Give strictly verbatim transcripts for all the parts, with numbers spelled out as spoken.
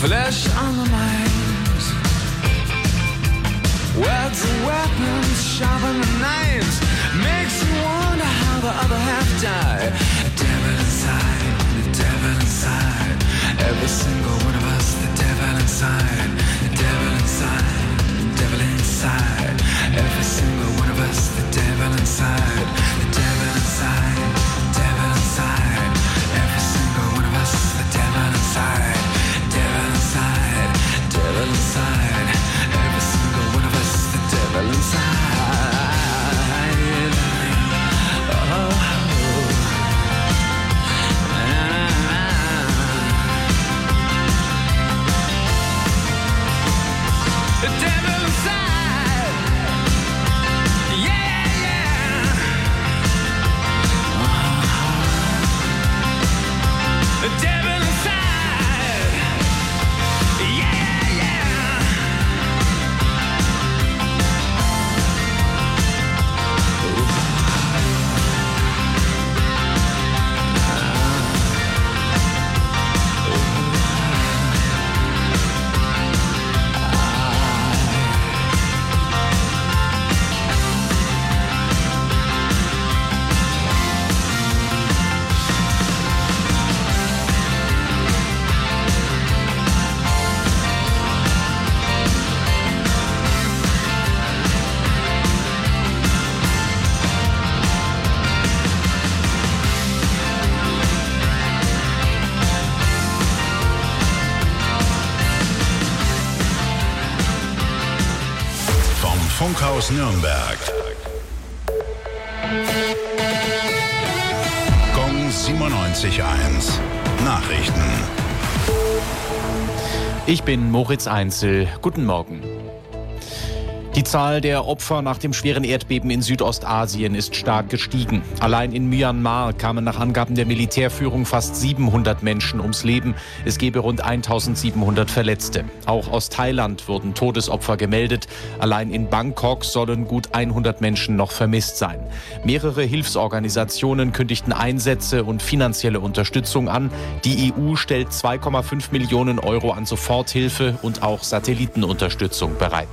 flesh on the mind. Words and weapons, sharpen the knives. Makes you wonder how the other half died. The devil inside, the devil inside. Every single one of us, the devil inside. The devil inside, the devil inside. Every single one of us, the devil inside. The devil inside, the devil inside. Every single one of us, the devil inside. Devil inside, devil inside. Every single one of us, the devil inside. The devil inside, yeah, yeah. Uh-huh. The devil inside, yeah, yeah. Funkhaus Nürnberg. Gong siebenundneunzig Komma eins. Nachrichten. Ich bin Moritz Einzel. Guten Morgen. Die Zahl der Opfer nach dem schweren Erdbeben in Südostasien ist stark gestiegen. Allein in Myanmar kamen nach Angaben der Militärführung fast siebenhundert Menschen ums Leben. Es gebe rund eintausendsiebenhundert Verletzte. Auch aus Thailand wurden Todesopfer gemeldet. Allein in Bangkok sollen gut hundert Menschen noch vermisst sein. Mehrere Hilfsorganisationen kündigten Einsätze und finanzielle Unterstützung an. Die E U stellt zwei Komma fünf Millionen Euro an Soforthilfe und auch Satellitenunterstützung bereit.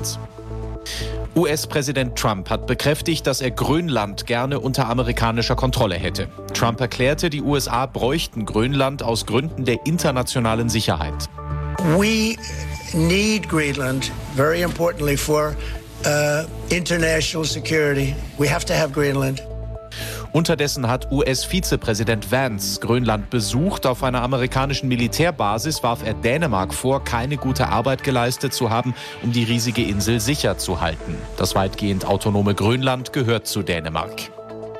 U S-Präsident Trump hat bekräftigt, dass er Grönland gerne unter amerikanischer Kontrolle hätte. Trump erklärte, die U S A bräuchten Grönland aus Gründen der internationalen Sicherheit. We need Greenland, very importantly for uh, international security. We have to have Greenland. Unterdessen hat U S-Vizepräsident Vance Grönland besucht. Auf einer amerikanischen Militärbasis warf er Dänemark vor, keine gute Arbeit geleistet zu haben, um die riesige Insel sicher zu halten. Das weitgehend autonome Grönland gehört zu Dänemark.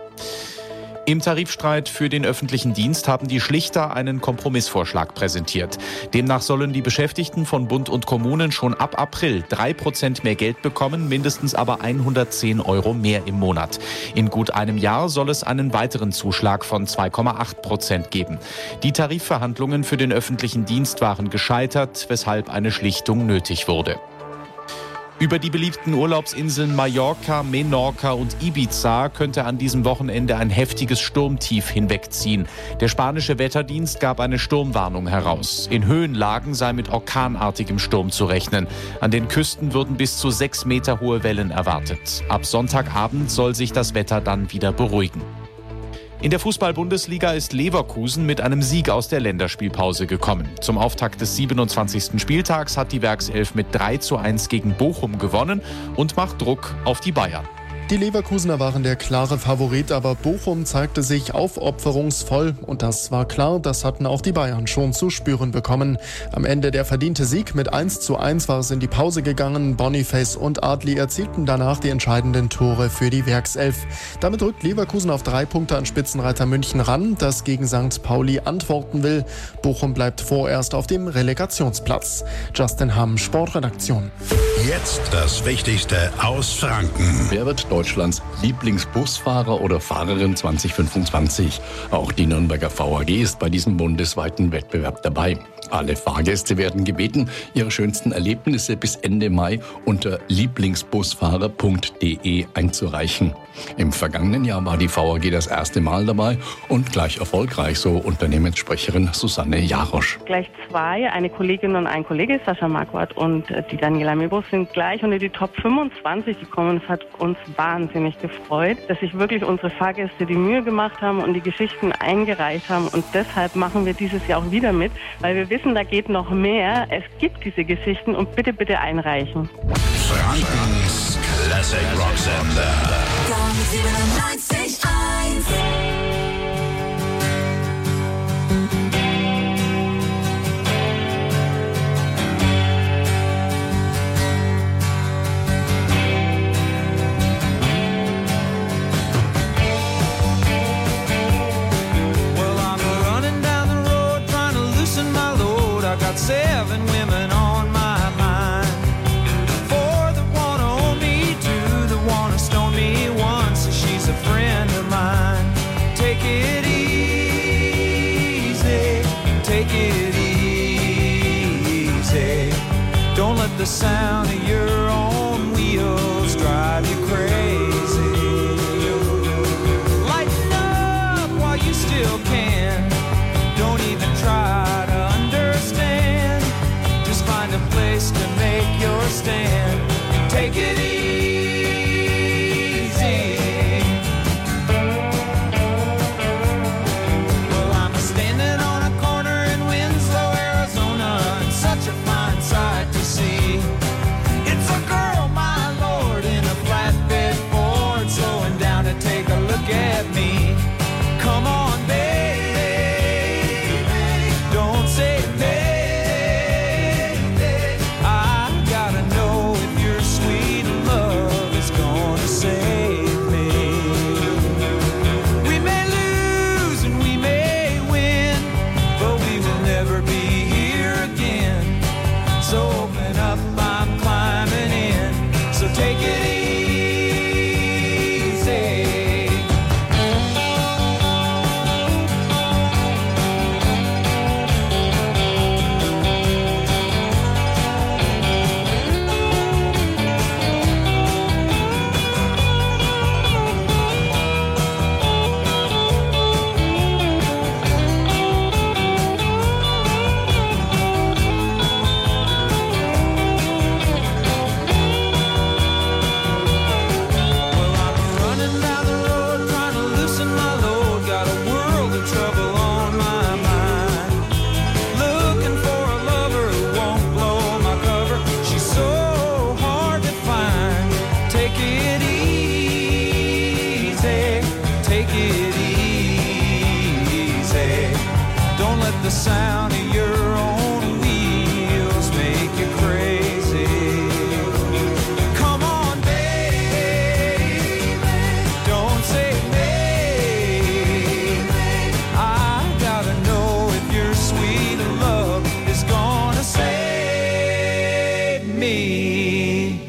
Im Tarifstreit für den öffentlichen Dienst haben die Schlichter einen Kompromissvorschlag präsentiert. Demnach sollen die Beschäftigten von Bund und Kommunen schon ab April drei Prozent mehr Geld bekommen, mindestens aber hundertzehn Euro mehr im Monat. In gut einem Jahr soll es einen weiteren Zuschlag von zwei Komma acht Prozent geben. Die Tarifverhandlungen für den öffentlichen Dienst waren gescheitert, weshalb eine Schlichtung nötig wurde. Über die beliebten Urlaubsinseln Mallorca, Menorca und Ibiza könnte an diesem Wochenende ein heftiges Sturmtief hinwegziehen. Der spanische Wetterdienst gab eine Sturmwarnung heraus. In Höhenlagen sei mit orkanartigem Sturm zu rechnen. An den Küsten würden bis zu sechs Meter hohe Wellen erwartet. Ab Sonntagabend soll sich das Wetter dann wieder beruhigen. In der Fußball-Bundesliga ist Leverkusen mit einem Sieg aus der Länderspielpause gekommen. Zum Auftakt des siebenundzwanzigsten Spieltags hat die Werkself mit drei zu eins gegen Bochum gewonnen und macht Druck auf die Bayern. Die Leverkusener waren der klare Favorit, aber Bochum zeigte sich aufopferungsvoll. Und das war klar, das hatten auch die Bayern schon zu spüren bekommen. Am Ende der verdiente Sieg mit eins zu eins war es in die Pause gegangen. Boniface und Adli erzielten danach die entscheidenden Tore für die Werkself. Damit rückt Leverkusen auf drei Punkte an Spitzenreiter München ran, das gegen Sankt Pauli antworten will. Bochum bleibt vorerst auf dem Relegationsplatz. Justin Hamm, Sportredaktion. Jetzt das Wichtigste aus Franken. Wer wird Deutschlands Lieblingsbusfahrer oder Fahrerin zwanzig fünfundzwanzig? Auch die Nürnberger V A G ist bei diesem bundesweiten Wettbewerb dabei. Alle Fahrgäste werden gebeten, ihre schönsten Erlebnisse bis Ende Mai unter lieblingsbusfahrer punkt de einzureichen. Im vergangenen Jahr war die V A G das erste Mal dabei und gleich erfolgreich, so Unternehmenssprecherin Susanne Jarosch. Gleich zwei, eine Kollegin und ein Kollege, Sascha Marquardt und die Daniela Mebus, sind gleich unter die Top fünfundzwanzig gekommen. Es hat uns wahnsinnig gefreut, dass sich wirklich unsere Fahrgäste die Mühe gemacht haben und die Geschichten eingereicht haben. Und deshalb machen wir dieses Jahr auch wieder mit, weil wir wissen, da geht noch mehr. Es gibt diese Geschichten und bitte, bitte einreichen. Frankens Classic Rock Sender. siebenundneunzig Komma eins. Well, I'm running down the road trying to loosen my load. I got seven women on my mind. Four that wanna own me, two that wanna stone me, one says she's a friend of mine. Take it easy, take it easy. Don't let the sound of your own wheels drive you crazy. Lighten up while you still can. Don't even try to understand. Just find a place to make your stand. Take it easy. Well, I'm standing on a corner in Winslow, Arizona, and such a fine sight to see. It's a girl, my lord, in a flatbed Ford, slowing down to take a look at me. Come on, baby, don't say baby. I gotta know if your sweet love is gonna save me. We may lose and we may win, but we will never be here again. So open up, I'm climbing in. So take it easy. Well, I'm running down the road trying to loosen my load. Got a world of trouble on my mind. Looking for a lover who won't blow my cover. She's so hard to find. Take it easy. Take it easy. Don't let the sound of your own wheels make you crazy. Come on, baby, don't say maybe. I gotta know if your sweet love is gonna save me.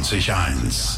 siebenundneunzig Komma eins.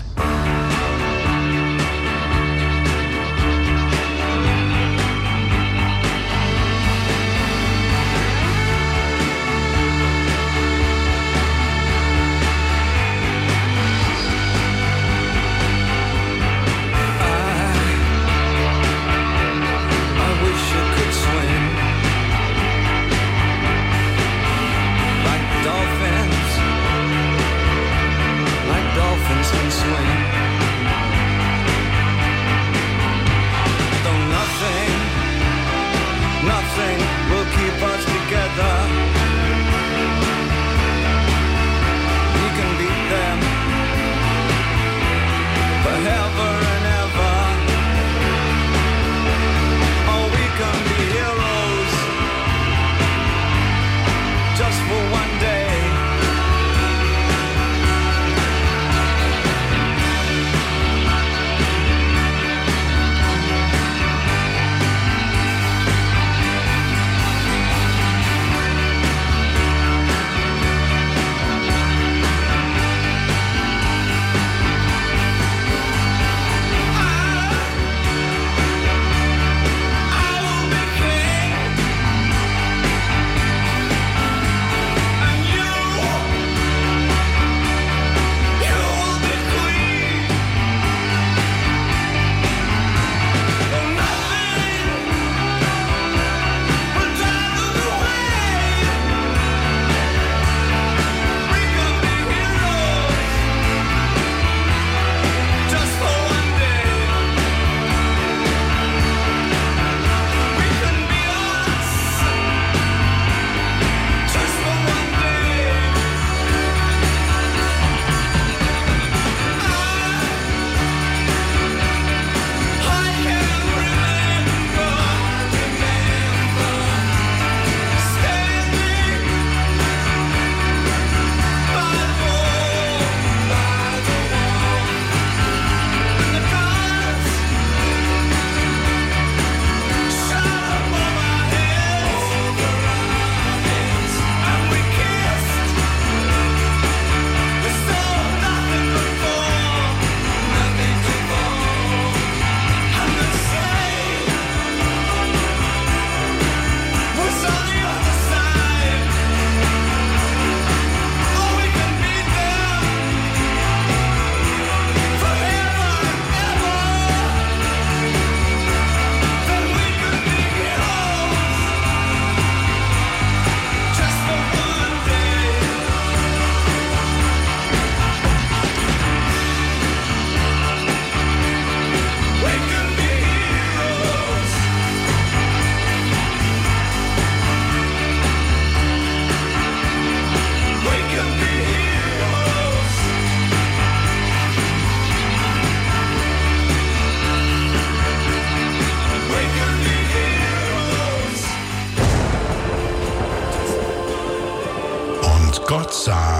Gott sah,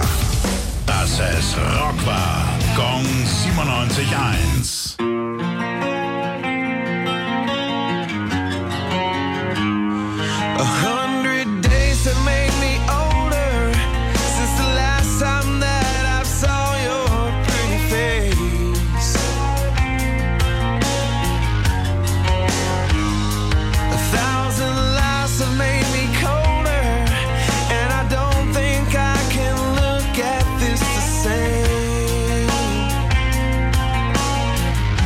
dass es Rock war. Gong siebenundneunzig Komma eins. A hundred days have made me older since the last time that I saw your pretty face. A thousand lives have made me colder, and I don't think I can look at this the same.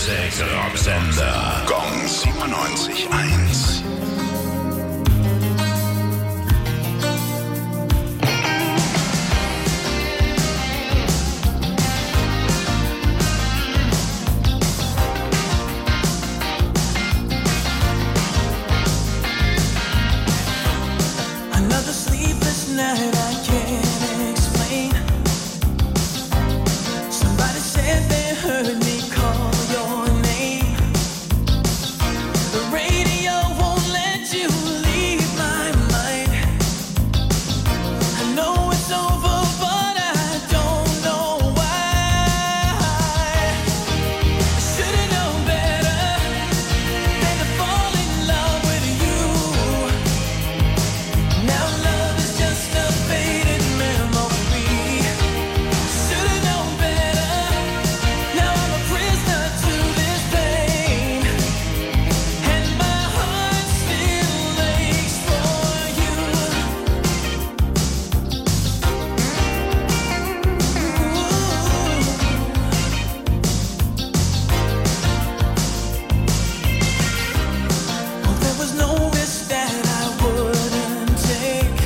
Classic Rocksender. Gong siebenundneunzig Komma eins. Another sleepless night I can't explain. Somebody said they heard me call your name. The radio won't let you leave my mind. I know it's over, but I don't know why. I should've known better than to fall in love with you. Now love is just a faded memory. Should've known better. Now I'm a prisoner to this pain, and my heart still aches for you. Well, there was no risk that I wouldn't take,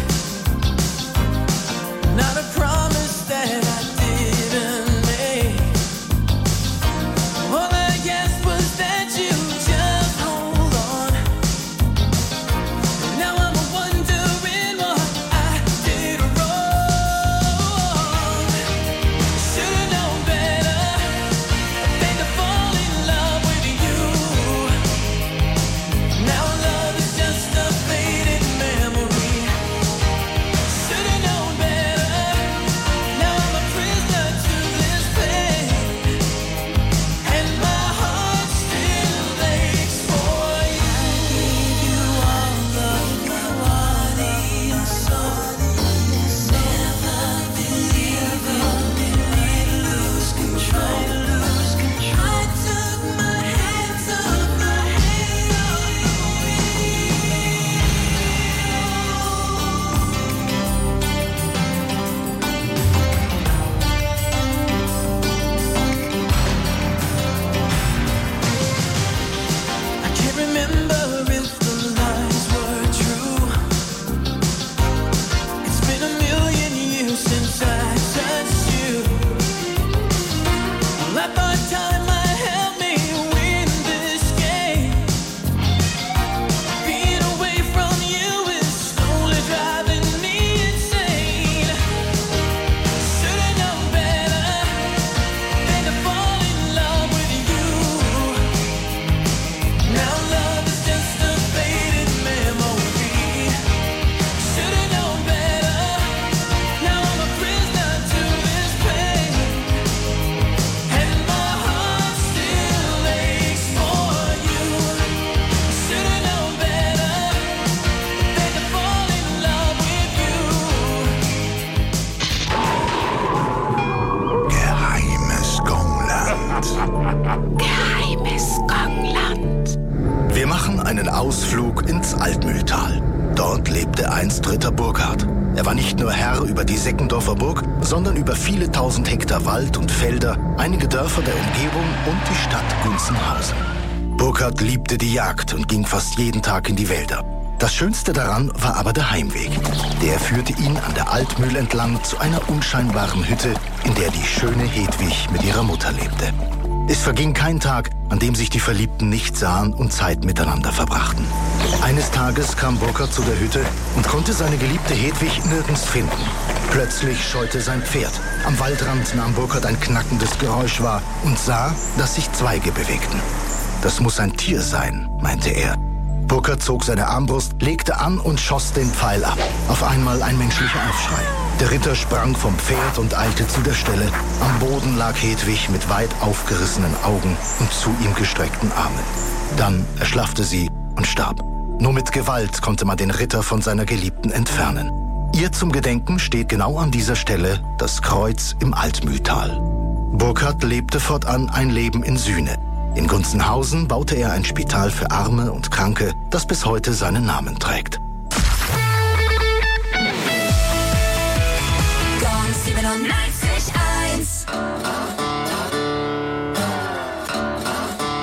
not a promise that I didn't make. All I asked was that you just hold on. Now I'm wondering what I did wrong. Should've known better than to fall in love with you. Now love is just a faded memory. Should've known better. Now I'm a prisoner to this pain, and my heart still aches for you. I gave you all of my body and soul. Never believe it. Lose control. I took my hands off my I can't remember if the lies were true. It's been a million years since I touched you. Well, I thought time might help me win this game. Being away from you is slowly driving me insane. Should've known better than to fall in love with you. Now love is just a faded memory. Should've known better. Now I'm a prisoner to this pain, and my heart still aches for you. Should've known better than to fall in love with you. Geheimes Gongland. Geheimes Gongland. Wir machen einen Ausflug ins Altmühltal. Dort lebte einst Ritter Burkhard. Er war nicht nur Herr über die Seckendorfer Burg, sondern über viele tausend Hektar Wald und Felder, einige Dörfer der Umgebung und die Stadt Gunzenhausen. Burkhard liebte die Jagd und ging fast jeden Tag in die Wälder. Das Schönste daran war aber der Heimweg. Der führte ihn an der Altmühl entlang zu einer unscheinbaren Hütte, in der die schöne Hedwig mit ihrer Mutter lebte. Es verging kein Tag, an dem sich die Verliebten nicht sahen und Zeit miteinander verbrachten. Eines Tages kam Burkhard zu der Hütte und konnte seine geliebte Hedwig nirgends finden. Plötzlich scheute sein Pferd. Am Waldrand nahm Burkhard ein knackendes Geräusch wahr und sah, dass sich Zweige bewegten. Das muss ein Tier sein, meinte er. Burkhard zog seine Armbrust, legte an und schoss den Pfeil ab. Auf einmal ein menschlicher Aufschrei. Der Ritter sprang vom Pferd und eilte zu der Stelle. Am Boden lag Hedwig mit weit aufgerissenen Augen und zu ihm gestreckten Armen. Dann erschlaffte sie und starb. Nur mit Gewalt konnte man den Ritter von seiner Geliebten entfernen. Ihr zum Gedenken steht genau an dieser Stelle das Kreuz im Altmühltal. Burkhard lebte fortan ein Leben in Sühne. In Gunzenhausen baute er ein Spital für Arme und Kranke, das bis heute seinen Namen trägt. siebenundneunzig Komma eins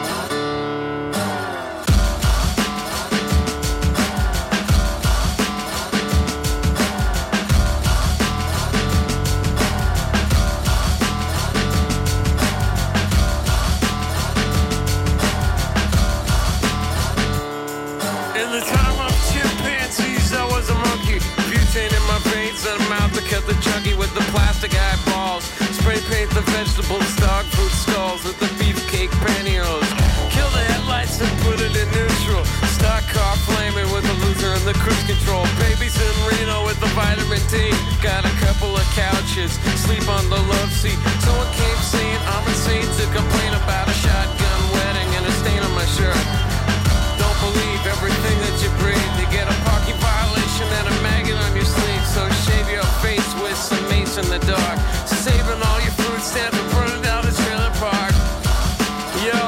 buggy with the plastic eyeballs. Spray paint the vegetables, dog food skulls with the beefcake pantyhose. Kill the headlights and put it in neutral. Stock car flaming with the loser and the cruise control. Babies in Reno with the vitamin D. Got a couple of couches, sleep on the love seat. Someone came saying I'm insane to complain about a shotgun wedding and a stain on my shirt. Don't believe everything that you breathe. You get a parking violation and a maggot on your sleeve. So shave your face with some mace in the dark. Saving all your food stamps and burning down the trailer park. Yo,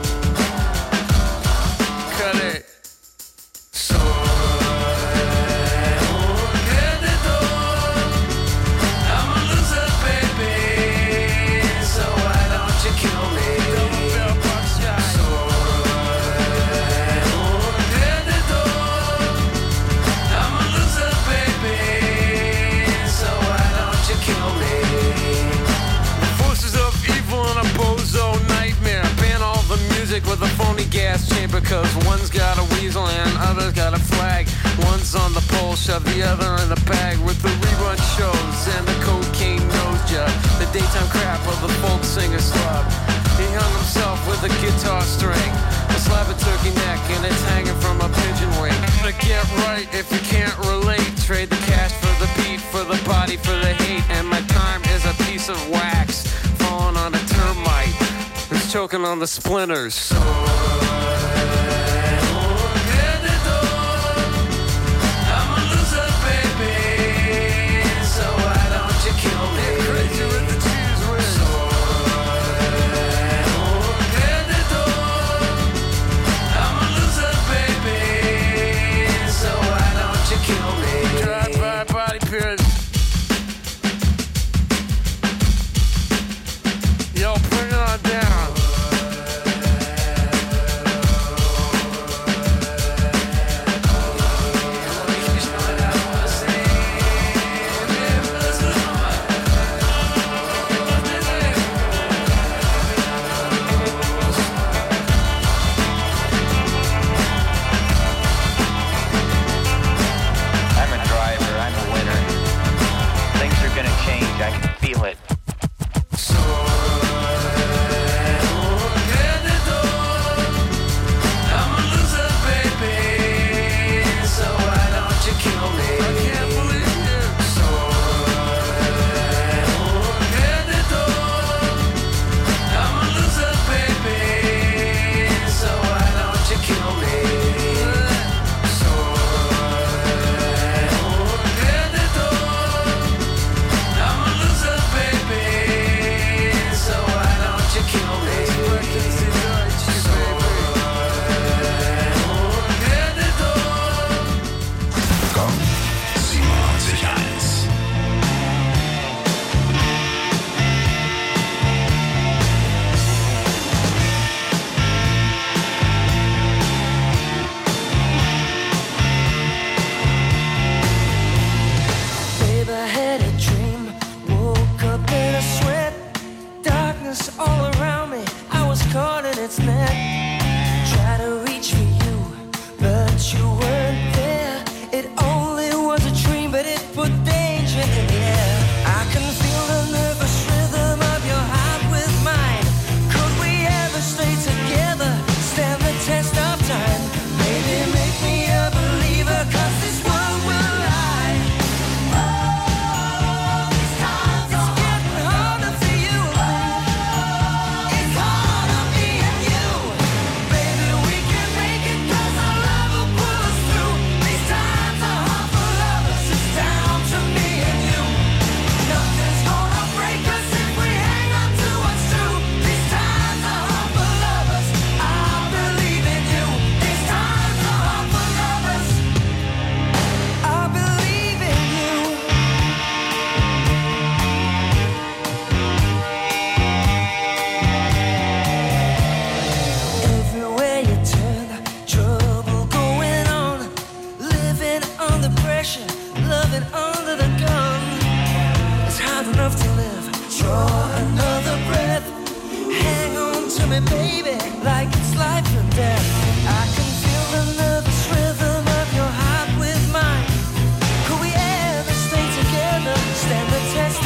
cut it. With a phony gas chamber, cause one's got a weasel and other's got a flag. One's on the pole, shove the other in the bag. With the rerun shows and the cocaine nose job, the daytime crap of the folk singer slub. He hung himself with a guitar string, a slab of turkey neck, and it's hanging from a pigeon wing. To get right if you can't relate, trade the cash for the beat, for the body, for the hate. And my time is a piece of wax falling on a termite. It's choking on the splinters. So me, baby, like it's life and death. I can feel the nervous rhythm of your heart with mine. Could we ever stay together, stand the test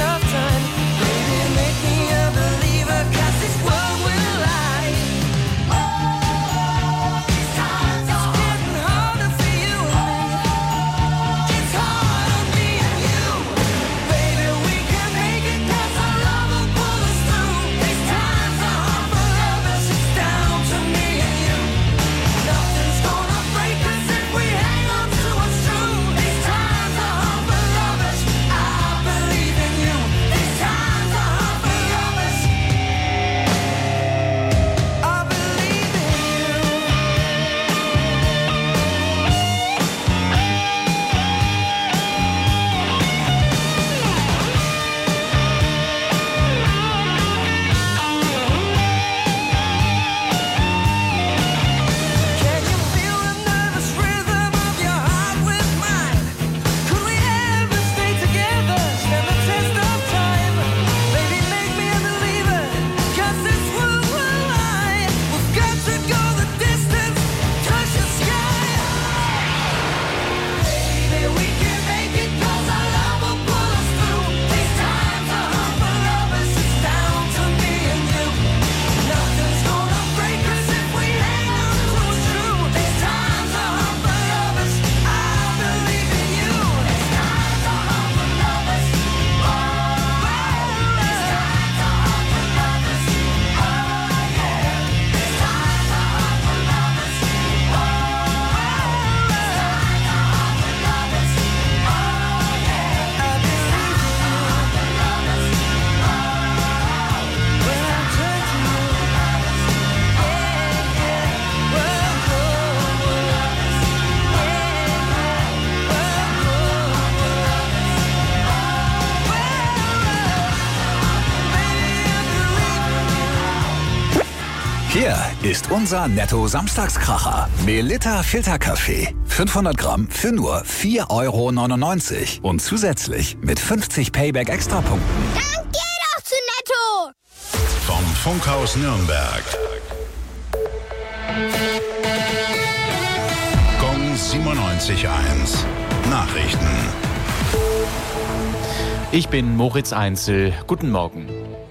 Hier ist unser Netto-Samstagskracher. Melitta Filterkaffee. fünfhundert Gramm für nur vier Euro neunundneunzig. Und zusätzlich mit fünfzig Payback-Extrapunkten. Dann geh doch zu Netto! Vom Funkhaus Nürnberg. Gong siebenundneunzig Komma eins. Nachrichten. Ich bin Moritz Einzel. Guten Morgen.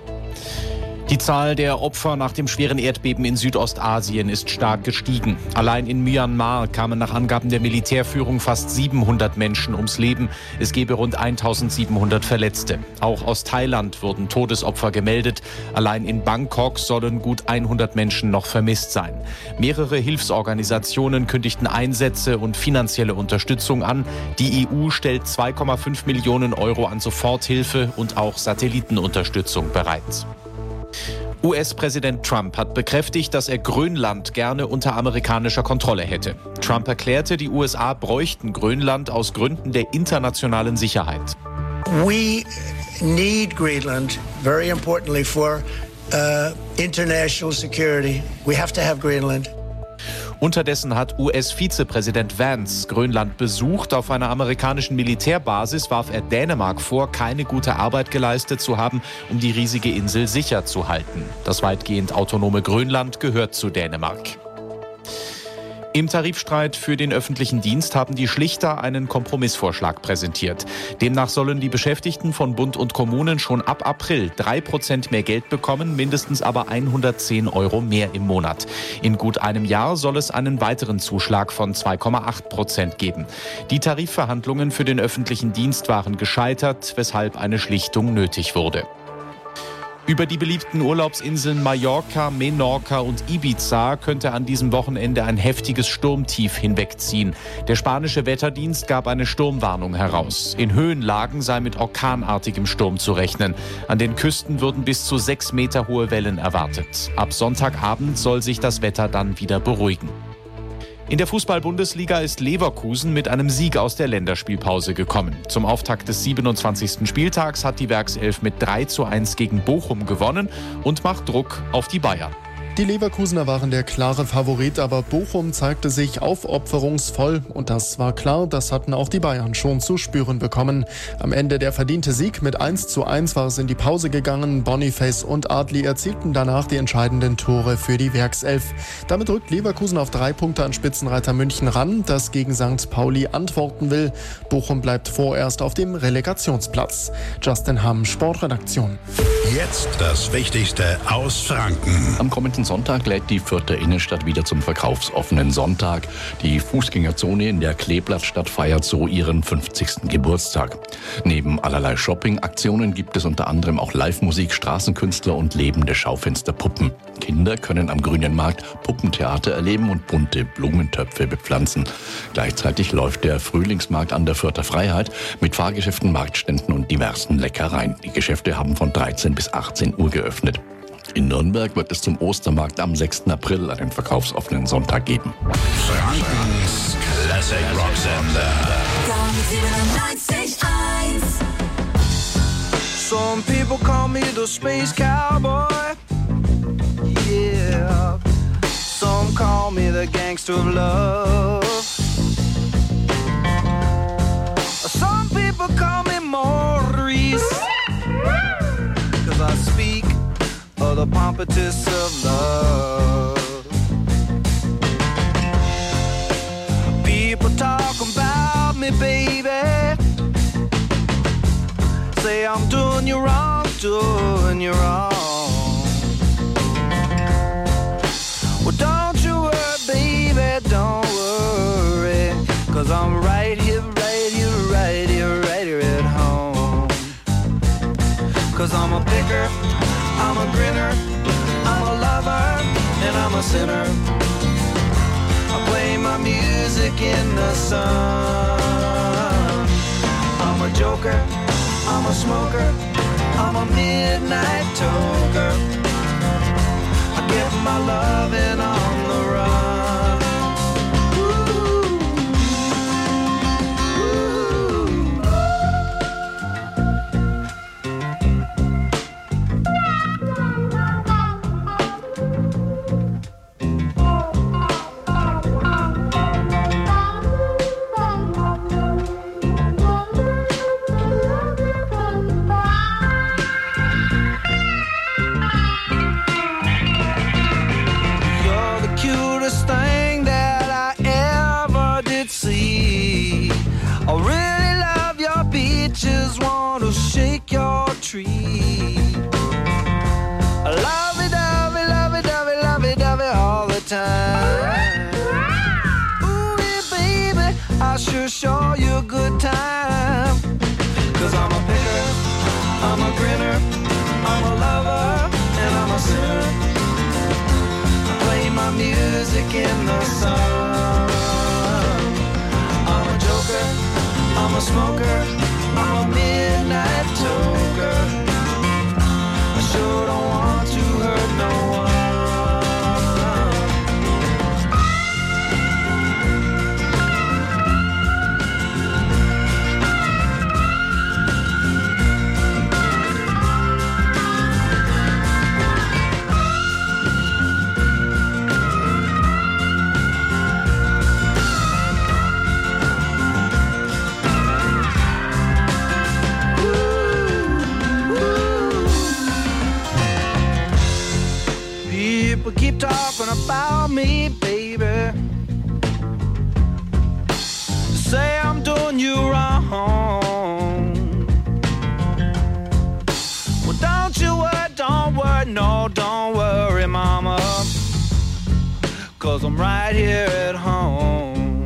Die Zahl der Opfer nach dem schweren Erdbeben in Südostasien ist stark gestiegen. Allein in Myanmar kamen nach Angaben der Militärführung fast siebenhundert Menschen ums Leben. Es gebe rund eintausendsiebenhundert Verletzte. Auch aus Thailand wurden Todesopfer gemeldet. Allein in Bangkok sollen gut hundert Menschen noch vermisst sein. Mehrere Hilfsorganisationen kündigten Einsätze und finanzielle Unterstützung an. Die E U stellt zwei Komma fünf Millionen Euro an Soforthilfe und auch Satellitenunterstützung bereit. U S-Präsident Trump hat bekräftigt, dass er Grönland gerne unter amerikanischer Kontrolle hätte. Trump erklärte, die U S A bräuchten Grönland aus Gründen der internationalen Sicherheit. We need Greenland, very importantly, for uh, international security. We have to have Greenland. Unterdessen hat U S-Vizepräsident Vance Grönland besucht. Auf einer amerikanischen Militärbasis warf er Dänemark vor, keine gute Arbeit geleistet zu haben, um die riesige Insel sicher zu halten. Das weitgehend autonome Grönland gehört zu Dänemark. Im Tarifstreit für den öffentlichen Dienst haben die Schlichter einen Kompromissvorschlag präsentiert. Demnach sollen die Beschäftigten von Bund und Kommunen schon ab April drei Prozent mehr Geld bekommen, mindestens aber hundertzehn Euro mehr im Monat. In gut einem Jahr soll es einen weiteren Zuschlag von zwei Komma acht Prozent geben. Die Tarifverhandlungen für den öffentlichen Dienst waren gescheitert, weshalb eine Schlichtung nötig wurde. Über die beliebten Urlaubsinseln Mallorca, Menorca und Ibiza könnte an diesem Wochenende ein heftiges Sturmtief hinwegziehen. Der spanische Wetterdienst gab eine Sturmwarnung heraus. In Höhenlagen sei mit orkanartigem Sturm zu rechnen. An den Küsten würden bis zu sechs Meter hohe Wellen erwartet. Ab Sonntagabend soll sich das Wetter dann wieder beruhigen. In der Fußball-Bundesliga ist Leverkusen mit einem Sieg aus der Länderspielpause gekommen. Zum Auftakt des siebenundzwanzigsten Spieltags hat die Werkself mit drei zu eins gegen Bochum gewonnen und macht Druck auf die Bayern. Die Leverkusener waren der klare Favorit, aber Bochum zeigte sich aufopferungsvoll. Und das war klar, das hatten auch die Bayern schon zu spüren bekommen. Am Ende der verdiente Sieg mit eins zu eins war es in die Pause gegangen. Boniface und Adli erzielten danach die entscheidenden Tore für die Werkself. Damit rückt Leverkusen auf drei Punkte an Spitzenreiter München ran, das gegen Sankt Pauli antworten will. Bochum bleibt vorerst auf dem Relegationsplatz. Justin Hamm, Sportredaktion. Jetzt das Wichtigste aus Franken. Am kommenden Sonntag lädt die Fürther Innenstadt wieder zum verkaufsoffenen Sonntag. Die Fußgängerzone in der Kleeblattstadt feiert so ihren fünfzigsten Geburtstag. Neben allerlei Shopping-Aktionen gibt es unter anderem auch Live-Musik, Straßenkünstler und lebende Schaufensterpuppen. Kinder können am Grünen Markt Puppentheater erleben und bunte Blumentöpfe bepflanzen. Gleichzeitig läuft der Frühlingsmarkt an der Fürther Freiheit mit Fahrgeschäften, Marktständen und diversen Leckereien. Die Geschäfte haben von dreizehn bis achtzehn Uhr geöffnet. In Nürnberg wird es zum Ostermarkt am sechsten April einen verkaufsoffenen Sonntag geben. Frankens Classic Rocksender. Some people call me the space cowboy. Yeah. Some call me the gangster of love. Some people call me Maurice. 'Cause I speak of the pompatus of love. People talking about me, baby. Say I'm doing you wrong, doing you wrong. Well, don't you worry, baby, don't worry. 'Cause I'm right here, right here, right here, right here at home. 'Cause I'm a picker, I'm a grinner, I'm a lover, and I'm a sinner. I play my music in the sun. I'm a joker, I'm a smoker, I'm a midnight toker. I get my loving on the run. Ooh. Ooh. tree. Lovey-dovey, lovey-dovey, lovey-dovey all the time. Ooh, yeah, baby, I sure show you a good time. Cause I'm a picker, I'm a grinner, I'm a lover, and I'm a sinner. I play my music in the sun. I'm a joker, I'm a smoker, I'm a midnight toker. I sure don't want to hurt no one. People keep talking about me, baby. Say I'm doing you wrong. Well, don't you worry, don't worry, no, don't worry, mama. Cause I'm right here at home.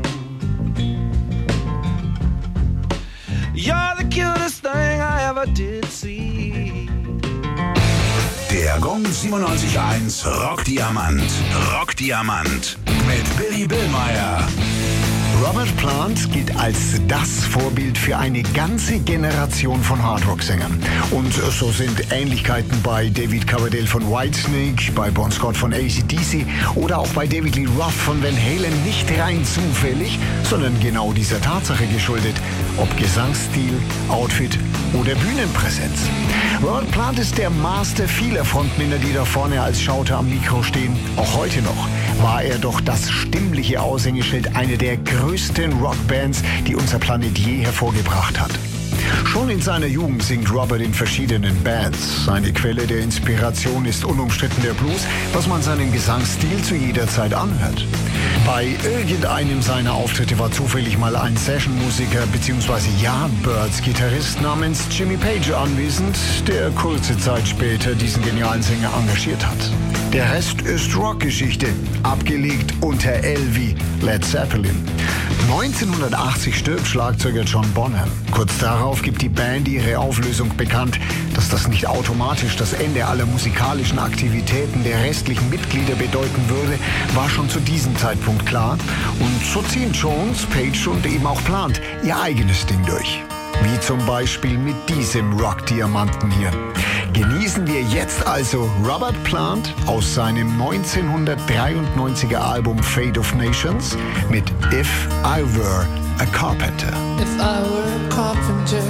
You're the cutest thing I ever did see. Der Gong siebenundneunzig Komma eins Rockdiamant. Rockdiamant mit Billy Billmeyer. Robert Plant gilt als das Vorbild für eine ganze Generation von Hardrock-Sängern. Und so sind Ähnlichkeiten bei David Coverdale von Whitesnake, bei Bon Scott von A C D C oder auch bei David Lee Roth von Van Halen nicht rein zufällig, sondern genau dieser Tatsache geschuldet, ob Gesangsstil, Outfit oder Bühnenpräsenz. Robert Plant ist der Master vieler Frontmänner, die da vorne als Schauter am Mikro stehen. Auch heute noch war er doch das stimmliche Aushängeschild einer der größten Rockbands, die unser Planet je hervorgebracht hat. Schon in seiner Jugend singt Robert in verschiedenen Bands. Seine Quelle der Inspiration ist unumstritten der Blues, was man seinem Gesangsstil zu jeder Zeit anhört. Bei irgendeinem seiner Auftritte war zufällig mal ein Sessionmusiker bzw. Yardbirds-Gitarrist namens Jimmy Page anwesend, der kurze Zeit später diesen genialen Sänger engagiert hat. Der Rest ist Rockgeschichte, abgelegt unter L wie Led Zeppelin. neunzehnhundertachtzig stirbt Schlagzeuger John Bonham. Kurz darauf gibt die Band ihre Auflösung bekannt. Dass das nicht automatisch das Ende aller musikalischen Aktivitäten der restlichen Mitglieder bedeuten würde, war schon zu diesem Zeitpunkt klar. Und so ziehen Jones, Page und eben auch Plant ihr eigenes Ding durch. Wie zum Beispiel mit diesem Rockdiamanten hier. Genießen wir jetzt also Robert Plant aus seinem neunzehnhundertdreiundneunziger Album Fate of Nations mit If I Were a Carpenter. If I were a carpenter,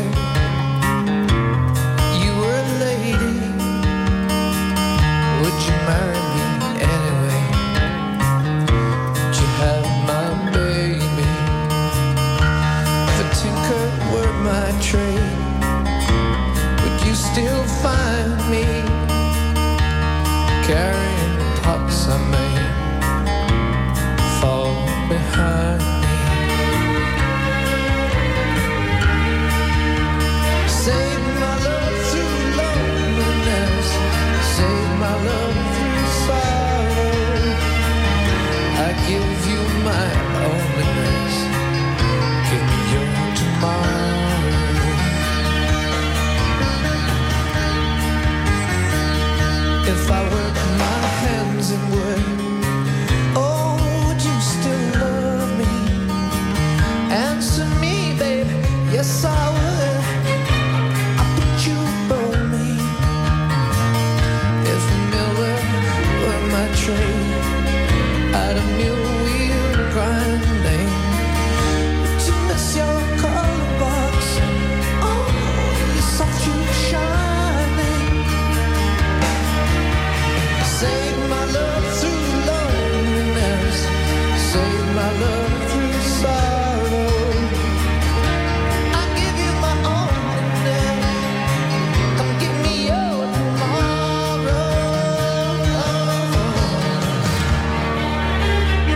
you were a lady, would you marry me anyway? Would you have my baby? If a tinker were my trade, would you still find me carrying the pots I made fall behind me? Save my love through loneliness, save my love through sorrow. I give you my loneliness, give me your tomorrow. If I work my hands in wood, oh, would you still love me? Answer me, baby, yes I would. I put you above me. If a miller were my trade, I'd a mill wheel grinding. Would you miss your color box? Oh, your soft shoe shining. Save my love through loneliness, save my love through sorrow. I give you my loneliness, come give me your tomorrow.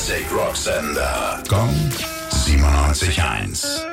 Classic Rock Sender. Gong siebenundneunzig Komma eins.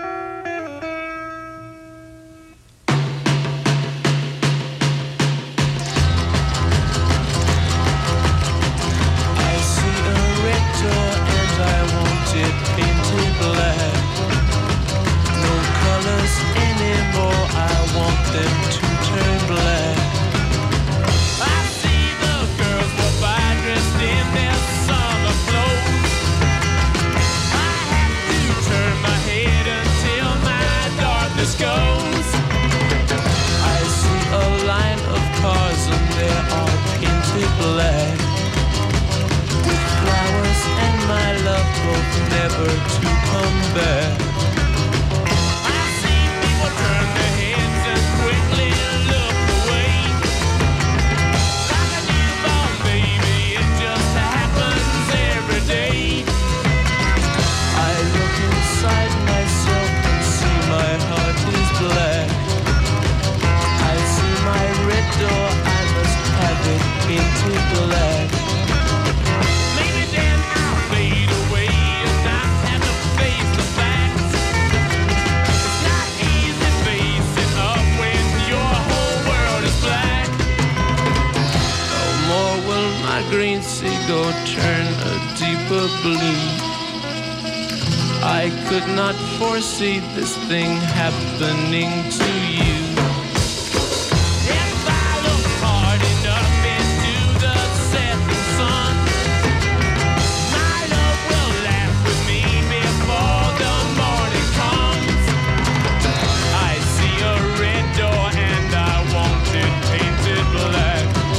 Never to come back. I see people turn their heads and quickly look away. Like a newborn baby, it just happens every day. I look inside myself and see my heart is black. I see my red door, I must have it painted black. Maybe then I'll fade away. Green seagull turn a deeper blue. I could not foresee this thing happening to you. If I look hard enough into the setting sun, my love will laugh with me before the morning comes. I see a red door and I want it painted black.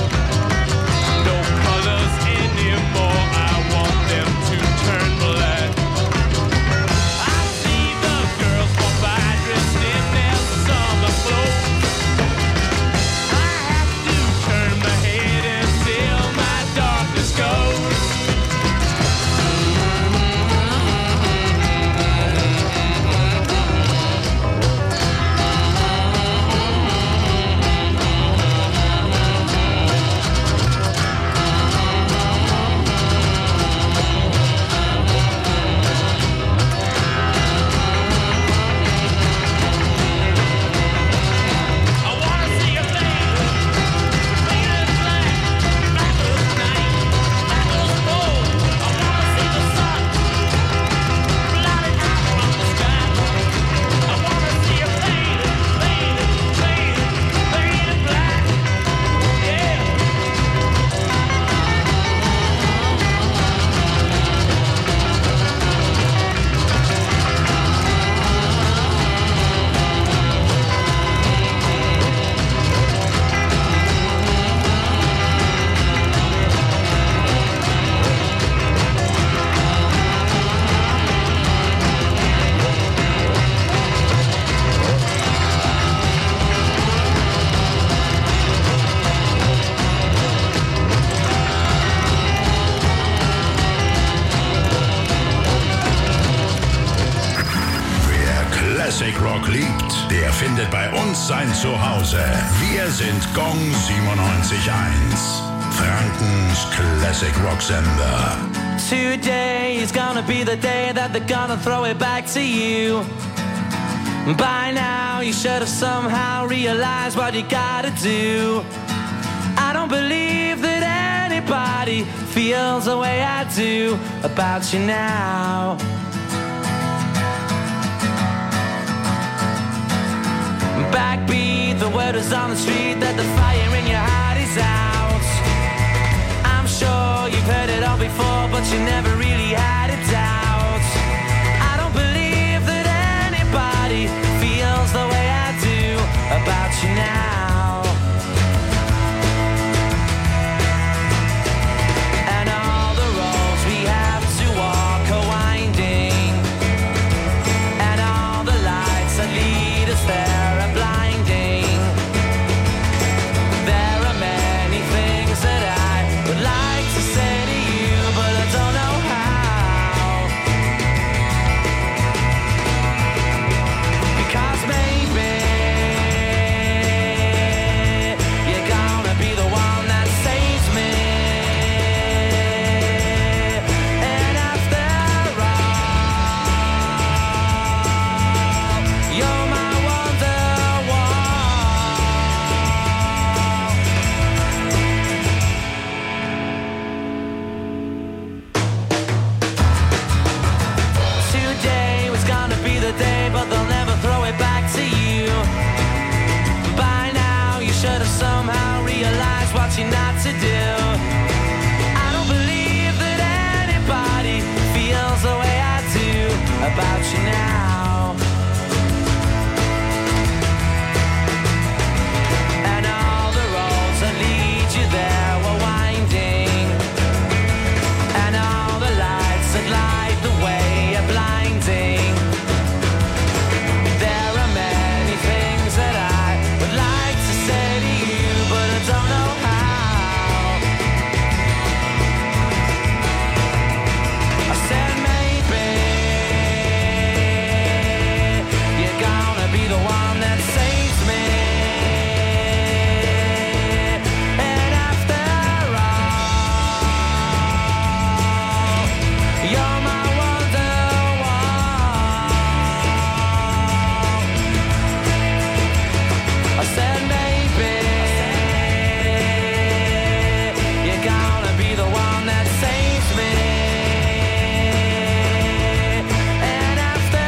Findet bei uns sein Zuhause. Wir sind Gong siebenundneunzig Komma eins. Frankens Classic Rock Sender. Today is gonna be the day that they're gonna throw it back to you. By now you should have somehow realized what you gotta do. I don't believe that anybody feels the way I do about you now. Backbeat, the word is on the street that the fire in your heart is out. I'm sure you've heard it all before, but you never really had a doubt. I don't believe that anybody feels the way I do about you now. And all the roads we have to walk are winding, and all the lights that lead us there are blinding. want you not to do. I don't believe that anybody feels the way I do about you now. And all the roads that lead you there were winding, and all the lights that light the way are blinding. There are many things that I would like to say to you, but I don't know how. I said maybe you're gonna be the one that saves me. And after all, you're my wonderwall. I said maybe you're gonna be the one that saves me. And after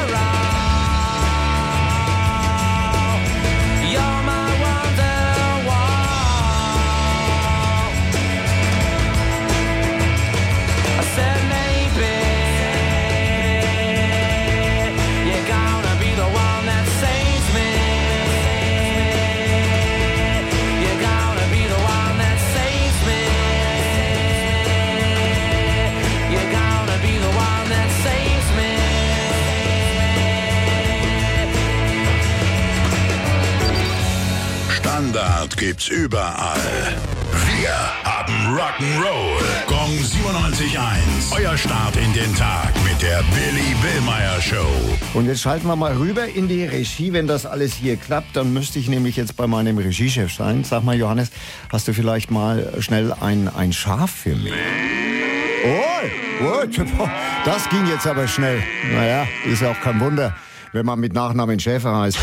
all, you're my wonderwall. I said maybe you're gonna be the one that saves me. You're gonna be the one that saves me. You're gonna be the one that saves me. Standard gibt's überall. Wir haben Rock'n'Roll. Gong siebenundneunzig eins. Euer Start in den Tag mit der Billy Billmeyer Show. Und jetzt schalten wir mal rüber in die Regie. Wenn das alles hier klappt, dann müsste ich nämlich jetzt bei meinem Regiechef sein. Sag mal, Johannes, hast du vielleicht mal schnell ein, ein Schaf für mich? Oh, gut. Das ging jetzt aber schnell. Naja, ist ja auch kein Wunder, wenn man mit Nachnamen Schäfer heißt.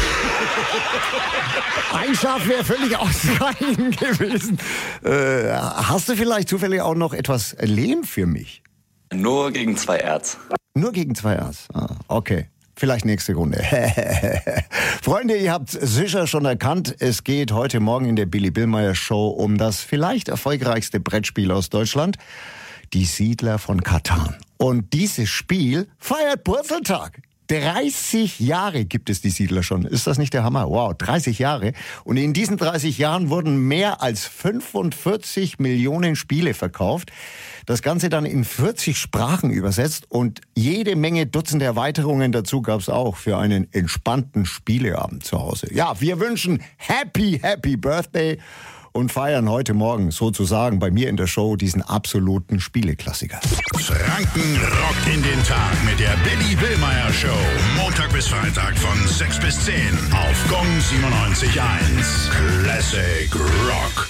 Ein Schaf wäre völlig ausreichend gewesen. Äh, hast du vielleicht zufällig auch noch etwas Lehm für mich? Nur gegen zwei Erz. Nur gegen zwei Erz? Ah, okay. Vielleicht nächste Runde. Freunde, ihr habt sicher schon erkannt, es geht heute Morgen in der Billy Billmeyer Show um das vielleicht erfolgreichste Brettspiel aus Deutschland, die Siedler von Catan. Und dieses Spiel feiert Purzeltag. dreißig Jahre gibt es die Siedler schon. Ist das nicht der Hammer? Wow, dreißig Jahre. Und in diesen dreißig Jahren wurden mehr als fünfundvierzig Millionen Spiele verkauft. Das Ganze dann in vierzig Sprachen übersetzt und jede Menge Dutzende Erweiterungen dazu gab es auch für einen entspannten Spieleabend zu Hause. Ja, wir wünschen Happy, Happy Birthday und feiern heute Morgen sozusagen bei mir in der Show diesen absoluten Spieleklassiker. Franken rockt in den Tag mit der Billy Billmeyer Show. Montag bis Freitag von sechs bis zehn auf Gong siebenundneunzig eins. Classic Rock.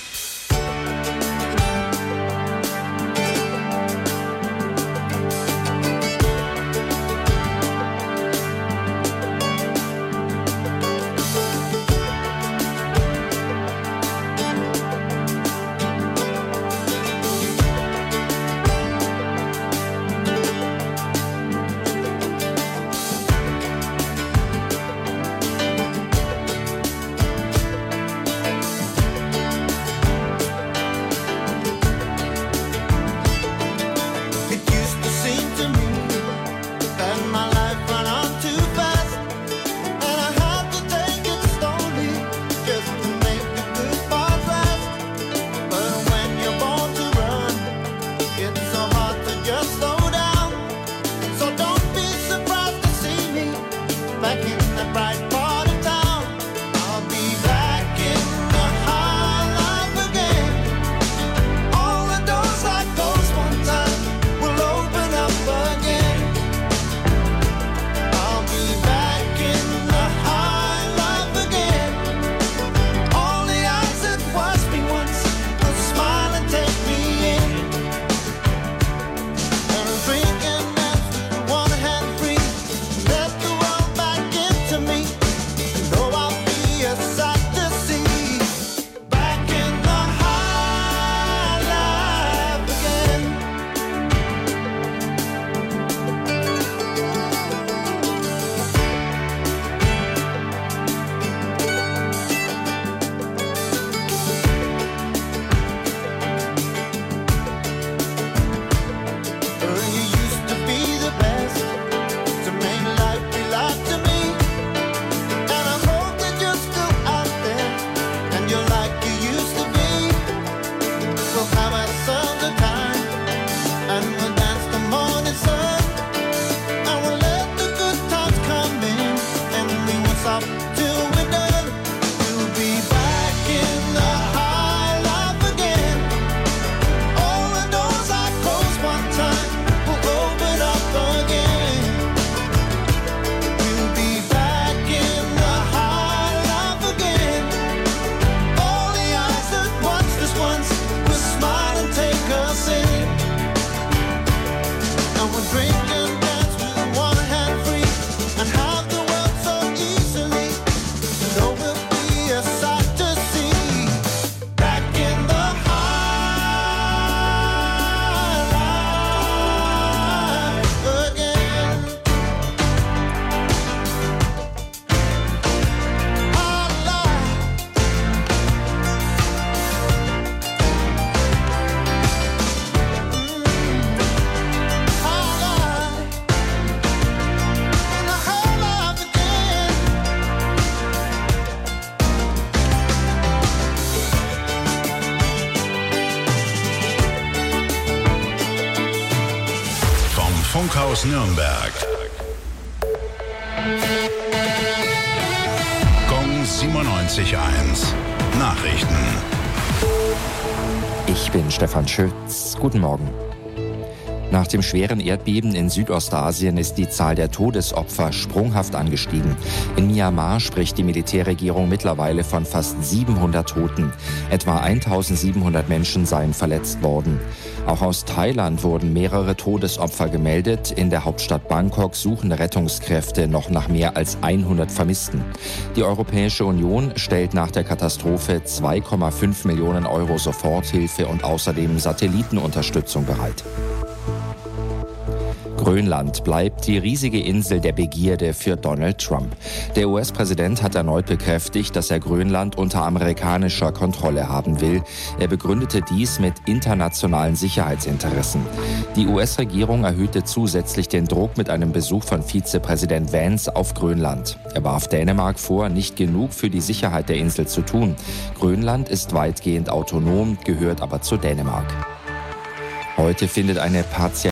Funkhaus Nürnberg. Gong siebenundneunzig Komma eins. Nachrichten. Ich bin Stefan Schütz. Guten Morgen. Nach dem schweren Erdbeben in Südostasien ist die Zahl der Todesopfer sprunghaft angestiegen. In Myanmar spricht die Militärregierung mittlerweile von fast siebenhundert Toten. Etwa eintausendsiebenhundert Menschen seien verletzt worden. Auch aus Thailand wurden mehrere Todesopfer gemeldet. In der Hauptstadt Bangkok suchen Rettungskräfte noch nach mehr als hundert Vermissten. Die Europäische Union stellt nach der Katastrophe zwei Komma fünf Millionen Euro Soforthilfe und außerdem Satellitenunterstützung bereit. Grönland bleibt die riesige Insel der Begierde für Donald Trump. Der U S-Präsident hat erneut bekräftigt, dass er Grönland unter amerikanischer Kontrolle haben will. Er begründete dies mit internationalen Sicherheitsinteressen. Die U S-Regierung erhöhte zusätzlich den Druck mit einem Besuch von Vizepräsident Vance auf Grönland. Er warf Dänemark vor, nicht genug für die Sicherheit der Insel zu tun. Grönland ist weitgehend autonom, gehört aber zu Dänemark. Heute findet eine partielle